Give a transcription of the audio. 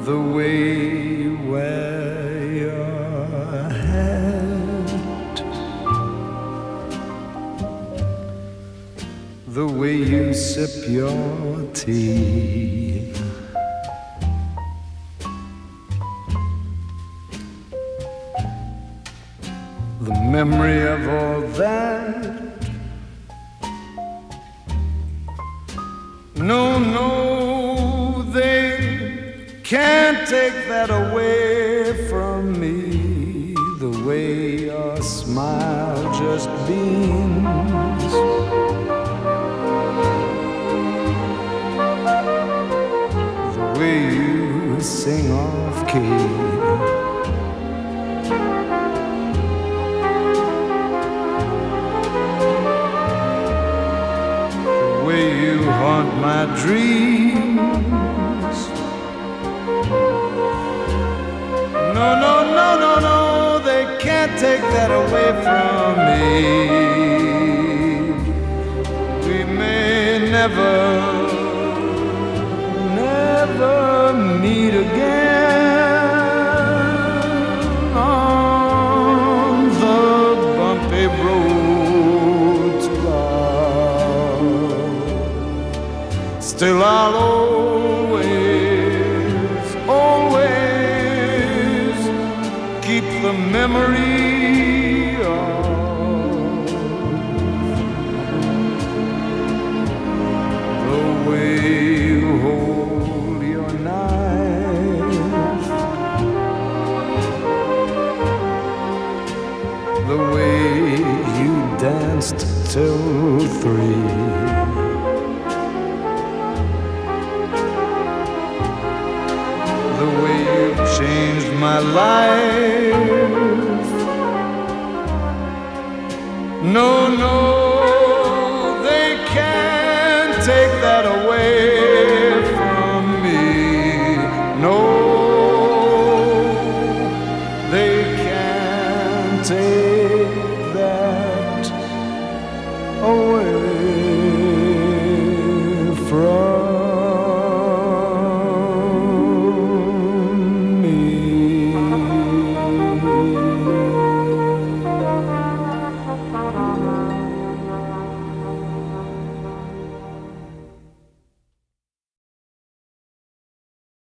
the way you wear your hat, the way you sip your tea, the memory of all that. No, no, they can't take that away from me. The way your smile just beams, the way you sing off key, haunt my dreams. No, no, no, no, no, they can't take that away from me. We may never, never meet again on the bumpy road to love. Still I'll always, always keep the memory of the way you hold your knife, the way you danced till 3. Changed my life. No, no, they can't take that away from me. No, they can't take that away.